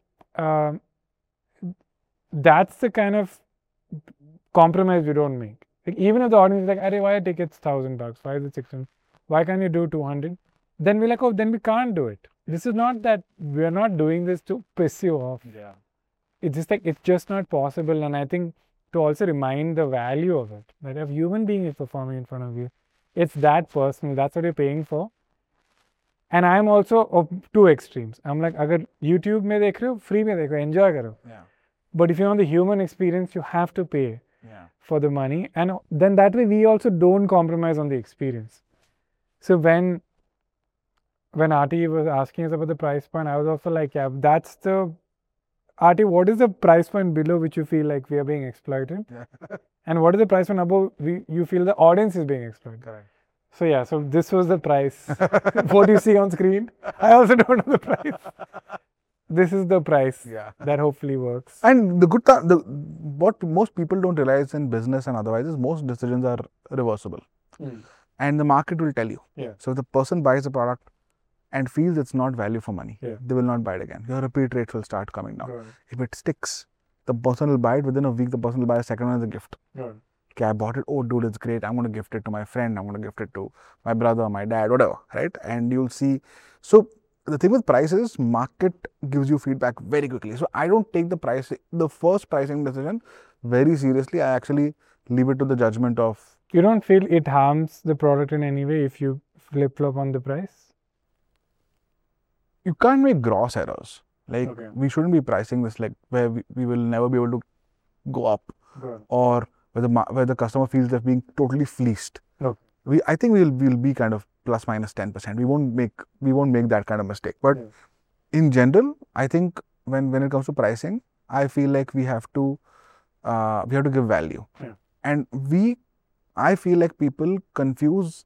that's the kind of compromise we don't make. Like, even if the audience is like, "Arey, why are tickets $1,000? Why is it 600? Why can't you do 200?" Then we're like, "Oh, then we can't do it." This is not that we're not doing this to piss you off. Yeah. It's just like it's just not possible. And I think to also remind the value of it, that if a human being is performing in front of you, it's that personal. That's what you're paying for. And I'm also of two extremes. I'm like, अगर YouTube में देख रहे हो, free में देखो, enjoy करो. Yeah. But if you want the human experience, you have to pay Yeah. for the money, and then that way we also don't compromise on the experience. So when Arti was asking us about the price point, I was also like, yeah, that's the Arti, what is the price point below which you feel like we are being exploited? Yeah. And what is the price point above you feel the audience is being exploited? Correct. So yeah, so this was the price. What you see on screen, I also don't know the price. This is the price Yeah. that hopefully works. And the good what most people don't realize in business and otherwise is most decisions are reversible. And the market will tell you. Yeah. So if the person buys a product and feels it's not value for money, Yeah. they will not buy it again. Your repeat rates will start coming down. Got it. If it sticks, the person will buy it within a week. The person will buy a second one as a gift. Got it. Okay, I bought it. Oh, dude, it's great. I'm going to gift it to my friend. I'm going to gift it to my brother, my dad, whatever, right? And you'll see. So the thing with price is market gives you feedback very quickly. So I don't take the first pricing decision very seriously. I actually leave it to the judgment of. You don't feel it harms the product in any way if you flip-flop on the price? You can't make gross errors. Like Okay. we shouldn't be pricing this like where we will never be able to go up, or where the customer feels they're being totally fleeced. Okay. I think we'll be kind of plus minus 10%. We won't make that kind of mistake. But in general, I think when it comes to pricing, I feel like we have to give value. Yeah. And I feel like people confuse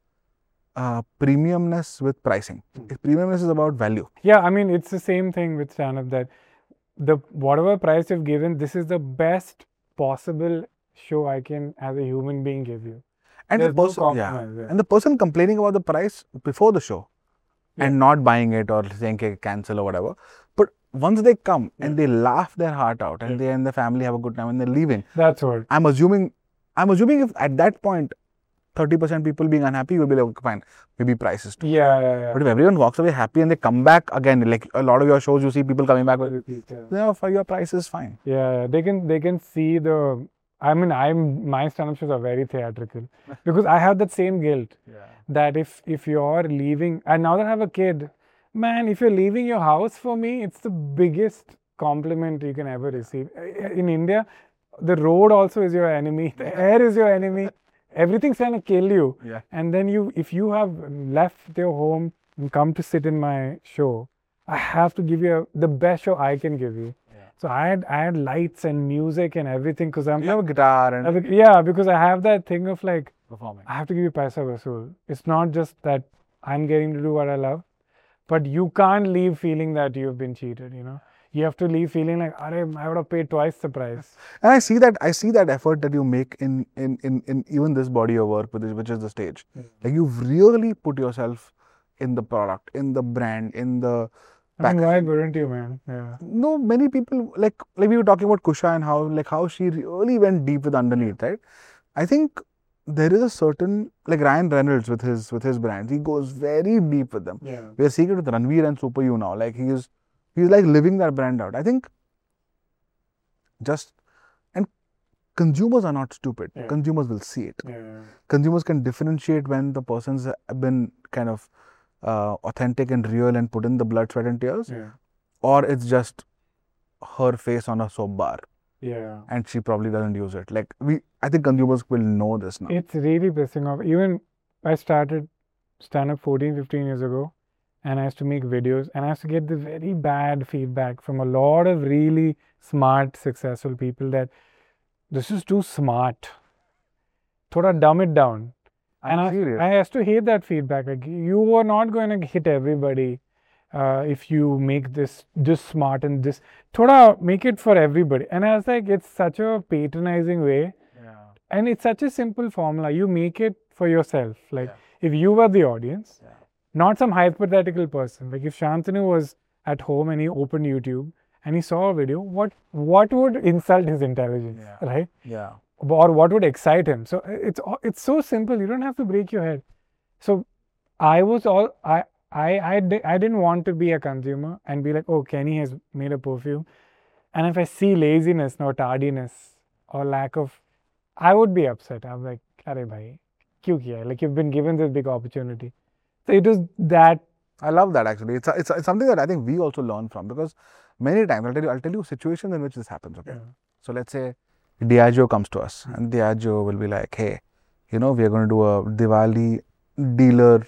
premiumness with pricing. Premiumness is about value. Yeah, I mean, it's the same thing with stand-up, that whatever price you've given, this is the best possible show I can, as a human being, give you. And There's the no person, compromise, yeah. and the person complaining about the price before the show and not buying it or saying okay, cancel or whatever. But once they come and they laugh their heart out and they and the family have a good time and they're leaving, That's what. I'm assuming if at that point 30% people being unhappy, you'll be like, okay, fine, maybe prices too. Yeah. But if everyone walks away happy and they come back again, like a lot of your shows, you see people coming back with, for your price is fine. Yeah, they can see the. I mean, my stand-up shows are very theatrical because I have that same guilt that if you're leaving, and now that I have a kid, man, if you're leaving your house for me, it's the biggest compliment you can ever receive. In India, the road also is your enemy, the air is your enemy, everything's trying to kill you. Yeah. And then if you have left your home and come to sit in my show, I have to give you the best show I can give you. So I had lights and music and everything because You have a guitar and because I have that thing of like, performing. I have to give you paisa vasool. It's not just that I'm getting to do what I love, but you can't leave feeling that you've been cheated, you know. You have to leave feeling like, I would have paid twice the price. And I see that effort that you make in even this body of work, which is the stage. Like you've really put yourself in the product, in the brand, in the. I mean, why wouldn't you, man? Yeah. No, many people like we were talking about Kusha and how she really went deep with Underneath, right? I think there is a certain, like Ryan Reynolds with his brands, he goes very deep with them. Yeah. We are seeing it with Ranveer and Super You now. Like he's like living that brand out. I think and consumers are not stupid. Yeah. Consumers will see it. Yeah. Consumers can differentiate when the person's been kind of authentic and real and put in the blood, sweat and tears, Yeah. or it's just her face on a soap bar Yeah. and she probably doesn't use it. Like I think consumers will know this now. It's really pissing off. Even I started stand-up 14-15 years ago, and I used to make videos, and I used to get the very bad feedback from a lot of really smart, successful people that this is too smart. Thoda dumb it down. And serious. I used to hate that feedback. Like, you are not going to hit everybody if you make this smart and this. Thoda make it for everybody. And I was like, it's such a patronizing way. Yeah. And it's such a simple formula. You make it for yourself. Like, if you were the audience, not some hypothetical person. Like, if Shantanu was at home and he opened YouTube and he saw a video, what would insult his intelligence, right? Yeah. Or what would excite him? So it's so simple. You don't have to break your head. So I didn't want to be a consumer and be like, oh, Kenny has made a perfume, and if I see laziness or tardiness or lack of, I would be upset. I'm like, "Arey bhai, kyun kiya? Like, you've been given this big opportunity." So it was that. I love that actually. It's something that I think we also learn from, because many times I'll tell you situations in which this happens. Okay, so let's say Diageo comes to us and Diageo will be like, hey, we are going to do a Diwali dealer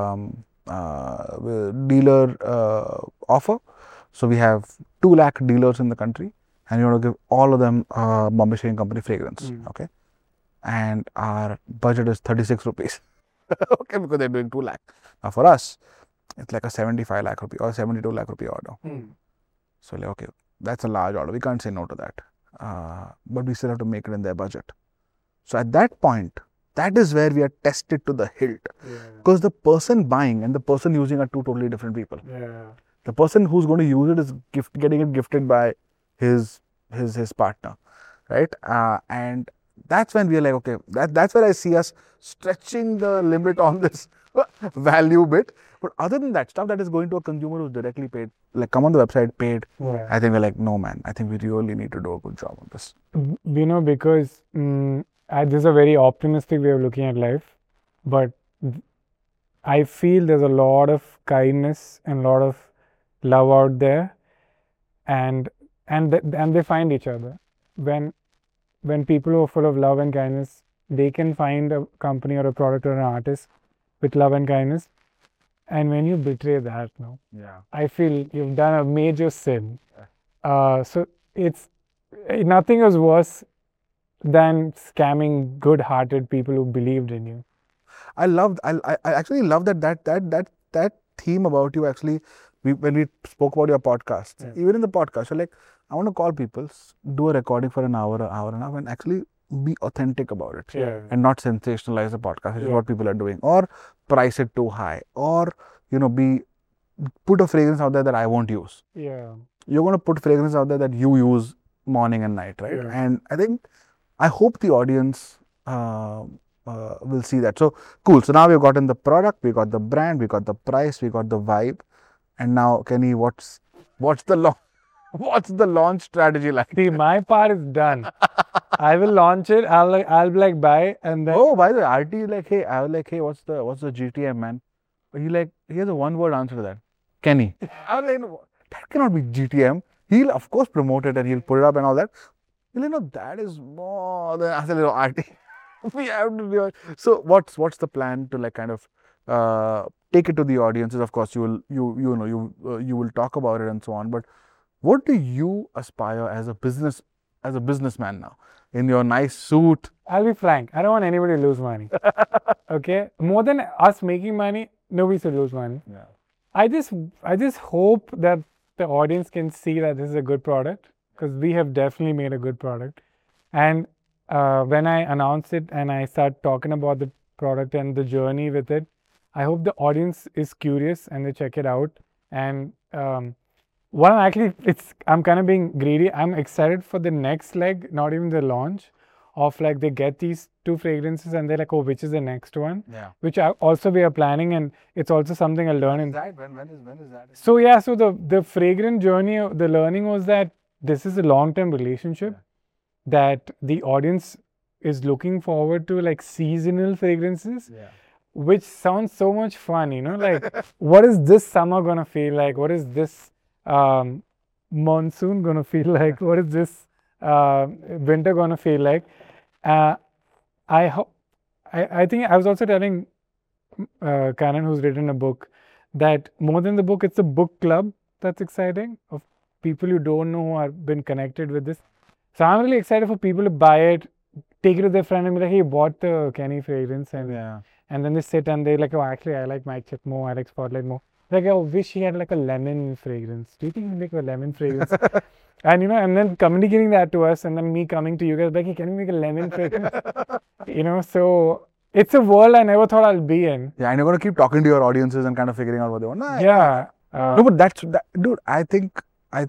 offer. So we have 2 lakh dealers in the country, and you want to give all of them Bombay Shaving Company fragrance. Okay, and our budget is 36 rupees. Okay, because they're doing 2 lakh. Now for us, it's like a 75 lakh rupee or 72 lakh rupee order. So like, okay, that's a large order. We can't say no to that. But we still have to make it in their budget. So at that point, that is where we are tested to the hilt. Because the person buying and the person using are two totally different people. The person who's going to use it is getting it gifted by his partner, right? And that's when we are like, okay, that's where I see us stretching the limit on this value bit. But other than that, stuff that is going to a consumer who's directly paid, like come on the website, paid, I think we're like, no man, I think we really need to do a good job on this. Because this is a very optimistic way of looking at life, but I feel there's a lot of kindness and a lot of love out there, and they find each other. When people who are full of love and kindness, they can find a company or a product or an artist with love and kindness. And when you betray that, I feel you've done a major sin. So it's nothing is worse than scamming good-hearted people who believed in you. I actually love that theme about you. Actually, when we spoke about your podcast, even in the podcast, you're like, I want to call people, do a recording for an hour and a half, and actually be authentic about it, and not sensationalize the podcast, which is what people are doing, or price it too high, or put a fragrance out there that I won't use. You're going to put fragrance out there that you use morning and night, right? And I hope the audience will see that. So cool. So now we've gotten the product, we got the brand, we got the price, we got the vibe, and now Kenny, what's the launch strategy like? See, my part is done. I will launch it. I'll be like, buy, and then. Oh, by the way, RT is like, hey, I was like, hey, what's the GTM, man? But he has a one-word answer to that. Kenny. I was like, no, that cannot be GTM. He'll of course promote it and he'll put it up and all that. That is more than as a little RT. We have to do it. So what's the plan to like kind of take it to the audiences? Of course, you will talk about it and so on. But what do you aspire as a businessman now? In your nice suit. I'll be frank. I don't want anybody to lose money. Okay? More than us making money, nobody should lose money. I just hope that the audience can see that this is a good product, because we have definitely made a good product. And when I announce it and I start talking about the product and the journey with it, I hope the audience is curious and they check it out. And I'm kind of being greedy. I'm excited for the next leg, not even the launch, of like they get these 2 fragrances and they're like, oh, which is the next one? Which we are planning, and it's also something I learned. When is that? So the fragrance journey, the learning was that this is a long-term relationship, that the audience is looking forward to, like seasonal fragrances, which sounds so much fun, like what is this summer gonna feel like? What is this monsoon gonna feel like? What is this winter gonna feel like? I think I was also telling Karan, who's written a book, that more than the book, it's a book club that's exciting, of people you don't know who have been connected with this. So I'm really excited for people to buy it, take it to their friend and be like, hey, bought the Kenny fragrance, and and then they sit and they're like, oh, actually, I like Mike Chip more, I like Spotlight more. Like, I wish he had like a lemon fragrance. Do you think he'd make a lemon fragrance? And and then communicating that to us, and then me coming to you guys, like, hey, can you make a lemon fragrance? So it's a world I never thought I'll be in. Yeah, and you're gonna keep talking to your audiences and kind of figuring out what they want. No, Yeah. no, but dude. I think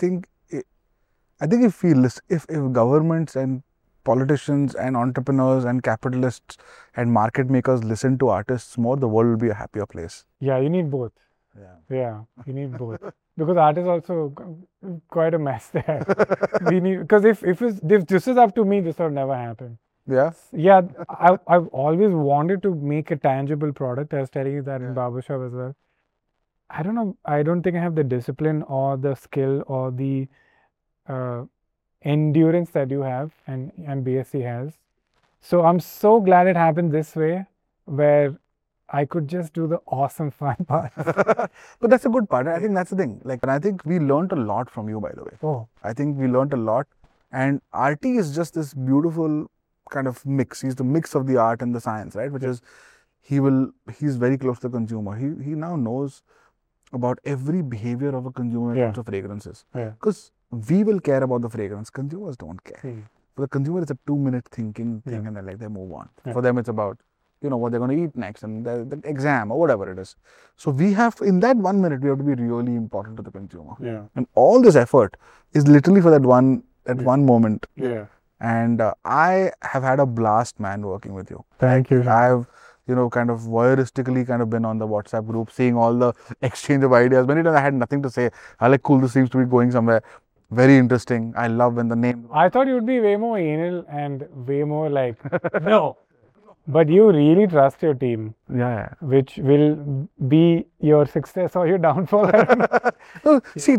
if we listen, if governments and politicians and entrepreneurs and capitalists and market makers listen to artists more, the world will be a happier place. Yeah, you need both. Yeah, you need both. Because art is also quite a mess there. Because if this is up to me, this would never happen. Yeah. Yeah, I've always wanted to make a tangible product. I was telling you that in barbershop as well. I don't know. I don't think I have the discipline or the skill or the endurance that you have and BSC has. So I'm so glad it happened this way, where I could just do the awesome fun part. But that's a good part. I think that's the thing. Like, and I think we learned a lot from you, by the way. Oh, I think we learned a lot. And RT is just this beautiful kind of mix. He's the mix of the art and the science, right? Which is, he's very close to the consumer. He now knows about every behavior of a consumer when it comes to fragrances. Because we will care about the fragrance. Consumers don't care. For the consumer, it's a 2-minute thinking thing, and they move on. For them, it's about what they're going to eat next and the exam or whatever it is. So we have, in that 1 minute, we have to be really important to the consumer. And all this effort is literally for that one moment. And I have had a blast, man, working with you. Thank you. I've kind of voyeuristically kind of been on the WhatsApp group, seeing all the exchange of ideas. Many times I had nothing to say. I like, cool, this seems to be going somewhere. Very interesting. I love when the name. I thought you'd be way more anal and way more like, no. But you really trust your team. Yeah. Which will be your success or your downfall. No, see,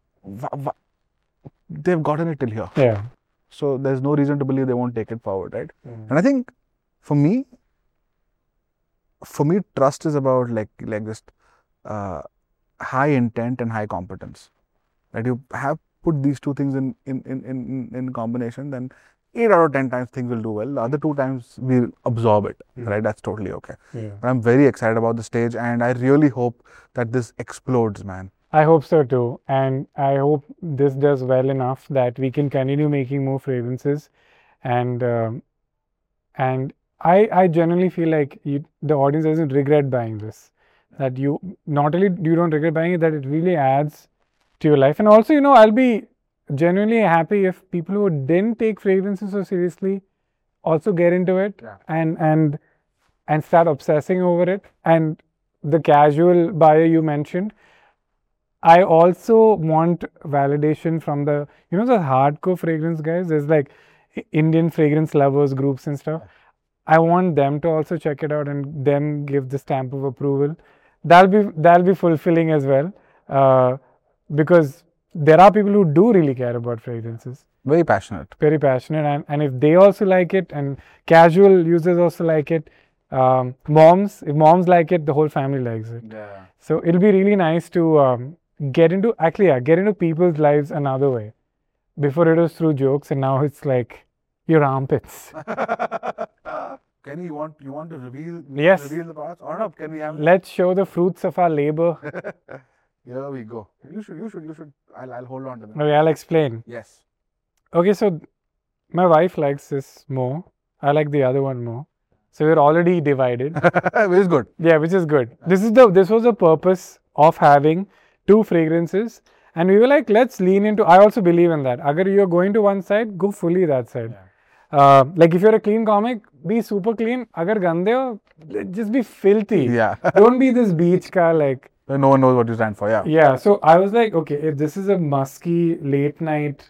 they've gotten it till here. Yeah. So there's no reason to believe they won't take it forward, right? And I think for me, trust is about like just high intent and high competence. That you have put these two things in combination, then 8 out of 10 times things will do well. The other 2 times we'll absorb it, right? That's totally okay. But I'm very excited about the stage, and I really hope that this explodes, man. I hope so too, and I hope this does well enough that we can continue making more fragrances, and I generally feel like the audience doesn't regret buying this. That you not only you don't regret buying it, that it really adds to your life, and also I'll be genuinely happy if people who didn't take fragrances so seriously also get into it and start obsessing over it. And the casual buyer you mentioned, I also want validation from the the hardcore fragrance guys. There's like Indian fragrance lovers groups and stuff. I want them to also check it out and then give the stamp of approval. That'll be fulfilling as well, because there are people who do really care about fragrances. Very passionate. Very passionate, and if they also like it, and casual users also like it, if moms like it, the whole family likes it. So it'll be really nice to get into people's lives another way. Before it was through jokes, and now it's like your armpits. Kenny, you want to reveal the parts, or not? Can we have? Let's show the fruits of our labor. Here we go. You should. I'll hold on to them. Okay, I'll explain. Yes. Okay, so my wife likes this more. I like the other one more. So we're already divided. Which is good. Yeah, which is good. This was the purpose of having 2 fragrances, and we were like, let's lean into. I also believe in that. Agar you're going to one side, go fully that side. Like if you're a clean comic, be super clean. Agar gande ho, just be filthy. Yeah. Don't be this beach ka like. No one knows what you stand for. Yeah. So I was like, okay, if this is a musky late night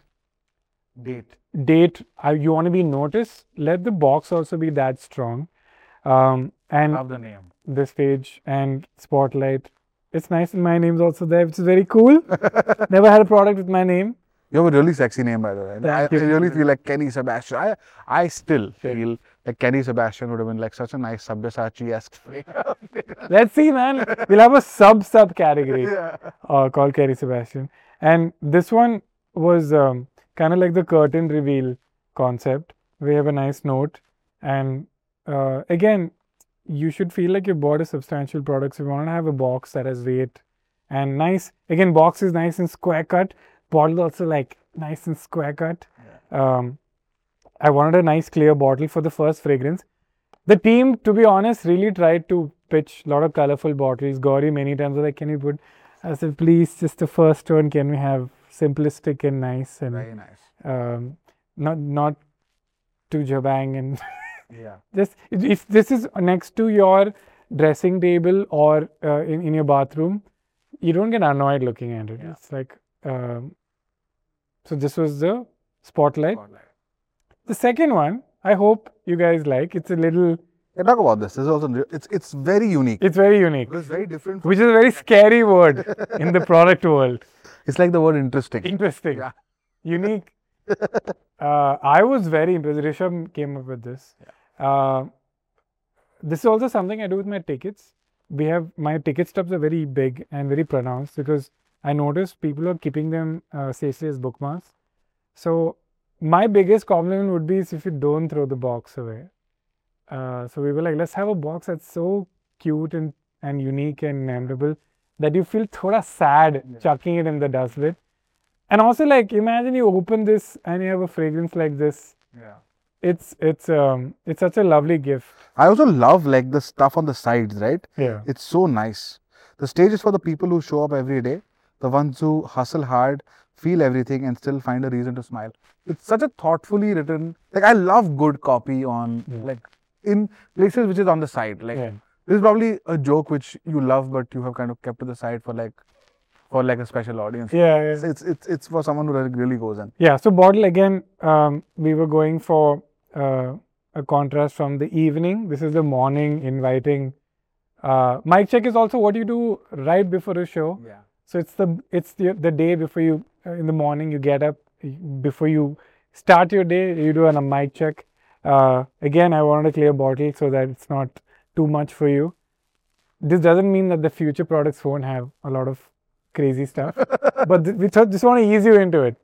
date, you want to be noticed, let the box also be that strong. And Love the name. The stage and spotlight. It's nice, and my name's also there, which is very cool. Never had a product with my name. You have a really sexy name, by the way. Thank you. I really feel like Kenny Sebastian. I still feel like Kenny Sebastian would have been like such a nice Sabyasachi-esque. Let's see, man. We'll have a sub category called Kenny Sebastian. And this one was kind of like the curtain reveal concept. We have a nice note. And again, you should feel like you bought a substantial product. So you want to have a box that has weight and nice. Again, box is nice and square cut. Bottle also like nice and square cut. I wanted a nice clear bottle for the first fragrance. The team, to be honest, really tried to pitch a lot of colorful bottles. Gauri many times was like, can you put, I said, please, just the first one, can we have simplistic and nice and Very nice. not too jabang and Yeah. just if this is next to your dressing table or in your bathroom, you don't get annoyed looking at it. It's like so this was the spotlight. The second one, I hope you guys like. It's a little. Yeah, talk about this. This is also it's very unique. It's very unique, It's very different. which is a very scary word in the product world. It's like the word interesting. Interesting, Yeah. unique. I was very impressed. Rishabh came up with this. This is also something I do with my tickets. My ticket stubs are very big and very pronounced because I noticed people are keeping them safely as bookmarks. So my biggest compliment would be if you don't throw the box away. So we were like, let's have a box that's so cute and unique and memorable that you feel thoda sad chucking it in the dustbin. And also, like, imagine you open this and you have a fragrance like this. Yeah. It's such a lovely gift. I also love like the stuff on the sides, right? Yeah. It's so nice. The stage is for the people who show up every day, the ones who hustle hard, feel everything, and still find a reason to smile. It's such a thoughtfully written. Like I love good copy on like in places which is on the side. Like Yeah. this is probably a joke which you love, but you have kind of kept to the side for like a special audience. Yeah. It's for someone who really goes in. Yeah. So bottle again, we were going for a contrast from the evening. This is the morning, inviting. Mic check is also what you do right before a show. Yeah. So it's the day before you in the morning you get up before you start your day you do a mic check. Again, I wanted a clear bottle so that it's not too much for you. This doesn't mean that the future products won't have a lot of crazy stuff, but we just want to ease you into it.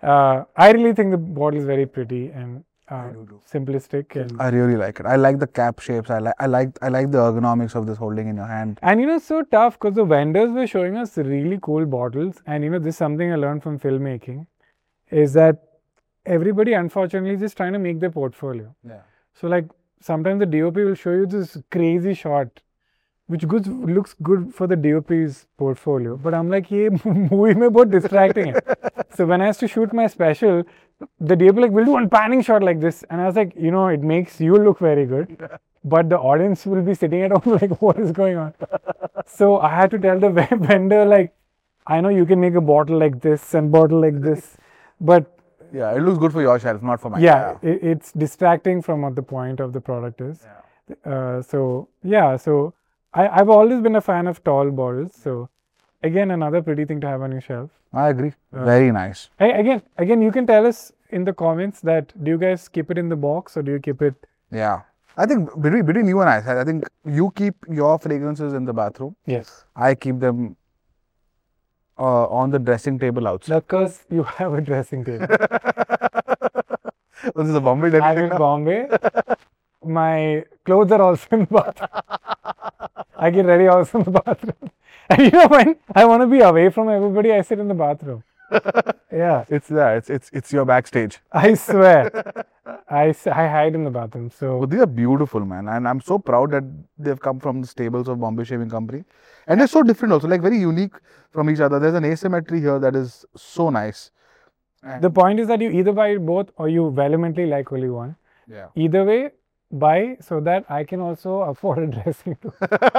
I really think the bottle is very pretty and simplistic and I really like it. I like the cap shapes. I like the ergonomics of this holding in your hand. and it's so tough because the vendors were showing us really cool bottles, and this is something I learned from filmmaking, is that everybody unfortunately is just trying to make their portfolio. Yeah. So like sometimes the DOP will show you this crazy shot which looks good for the DOP's portfolio, but I'm like, ye movie mein bahut distracting hai. So when I has to shoot my special, the DOP like, we'll do one panning shot like this, and I was like, it makes you look very good, but the audience will be sitting at home like, what is going on? So I had to tell the vendor like, I know you can make a bottle like this and bottle like this, but Yeah, it looks good for your shelf, not for mine. yeah, it's distracting from what the point of the product is. So I've always been a fan of tall bottles. So again, another pretty thing to have on your shelf. I agree. Very nice. Again, you can tell us in the comments that do you guys keep it in the box or do you keep it? Yeah. I think between you and I think you keep your fragrances in the bathroom. Yes. I keep them on the dressing table outside. Because you have a dressing table. This is a Bombay Delhi I'm thing in now? Bombay. My clothes are also in the bathroom. I get ready also in the bathroom. And when I want to be away from everybody, I sit in the bathroom. Yeah. It's your backstage. I swear. I hide in the bathroom. So But these are beautiful, man. And I'm so proud that they've come from the stables of Bombay Shaving Company. And they're so different also, like very unique from each other. There's an asymmetry here that is so nice. the point is that you either buy both or you vehemently like only one. Yeah. Either way, buy so that I can also afford a dressing too.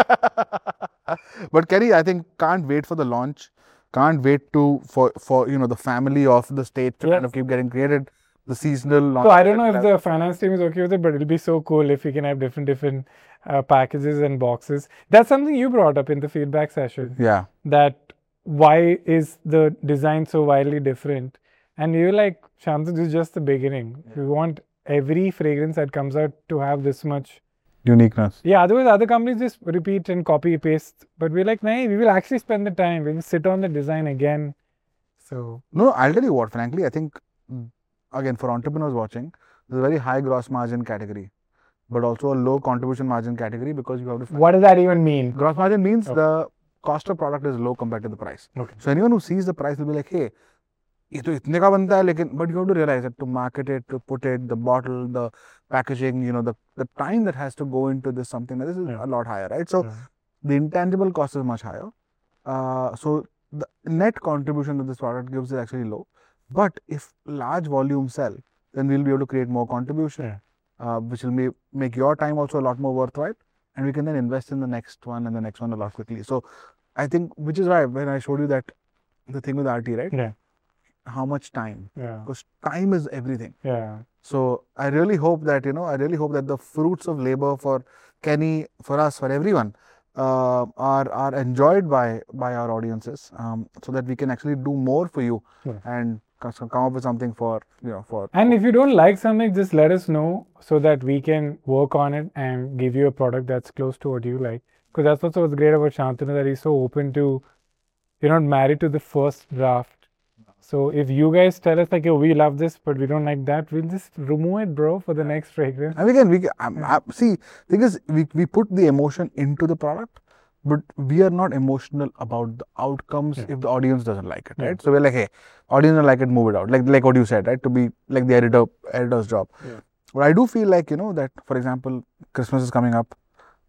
But Kerry, I think can't wait for the launch. Can't wait for the family of the state to kind of keep getting created. The seasonal launch. So I don't know if the finance team is okay with it, but it'll be so cool if we can have different packages and boxes. That's something you brought up in the feedback session. Yeah. That why is the design so wildly different? And we were like, Shantu, this is just the beginning. We want every fragrance that comes out to have this much Uniqueness. Yeah, otherwise other companies just repeat and copy paste. But we're like, nah, we will actually spend the time. We'll sit on the design again. So No, I'll tell you what, frankly, I think, again, for entrepreneurs watching, there's a very high gross margin category. but also a low contribution margin category because you have to. What does that even mean? Gross margin means the cost of product is low compared to the price. Okay. So anyone who sees the price will be like, hey, ये तो इतने का बनता है लेकिन, but you have to realize that to market it, to put it, the bottle, the packaging, you know, the time that has to go into this something like this is a lot higher, right? So the intangible cost is much higher. So the net contribution that this product gives is actually low. But if large volumes sell, then we'll be able to create more contribution, which will make your time also a lot more worthwhile, and we can then invest in the next one and the next one a lot quickly. So I think, which is why when I showed you that the thing with RT, right? Yeah. How much time? Yeah. Because time is everything. Yeah. So I really hope that, you know, I really hope that the fruits of labor for Kenny, for us, for everyone, are enjoyed by our audiences, so that we can actually do more for you and come up with something for, you know, for. And if you don't like something, just let us know so that we can work on it and give you a product that's close to what you like. Because that's also what's great about Shantanu, that he's so open to, you're not married to the first draft. So if you guys tell us like, oh, we love this, but we don't like that, we'll just remove it, bro, for the next fragrance. And see, thing is, we put the emotion into the product, but we are not emotional about the outcomes if the audience doesn't like it, right? So we're like, hey, audience don't like it, move it out. Like what you said, right? To be like the editor's job. But I do feel like, you know, that, for example, Christmas is coming up.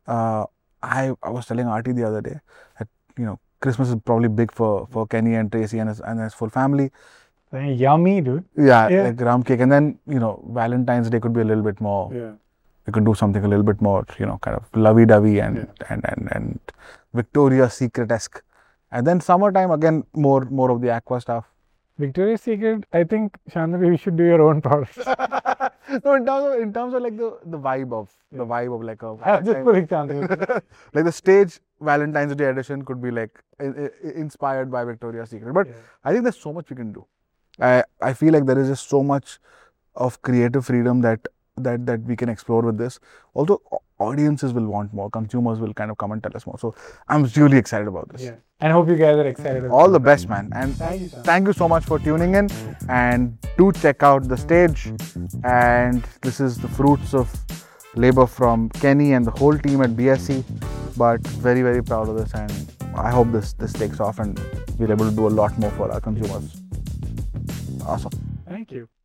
I was telling RT the other day that, you know, Christmas is probably big for Kenny and Tracy and his full family. Yummy, dude. Yeah, like rum cake. And then, you know, Valentine's Day could be a little bit more. Yeah. We could do something a little bit more, you know, kind of lovey-dovey and Victoria's Secret-esque. And then summertime, again, more of the aqua stuff. Victoria's Secret, I think, Shantanu, you should do your own products. No, in terms of like the vibe of like a. I'm just putting Shantanu. Like the stage Valentine's Day edition could be like inspired by Victoria's Secret. But I think there's so much we can do. I feel like there is just so much of creative freedom that we can explore with this. Also, audiences will want more. Consumers will kind of come and tell us more. So I'm really excited about this. Yeah. And I hope you guys are excited. All the best, man. And thank you so much for tuning in. And do check out the stage. And this is the fruits of labor from Kenny and the whole team at BSC. But very, very proud of this. And I hope this takes off and we're able to do a lot more for our consumers. Awesome. Thank you.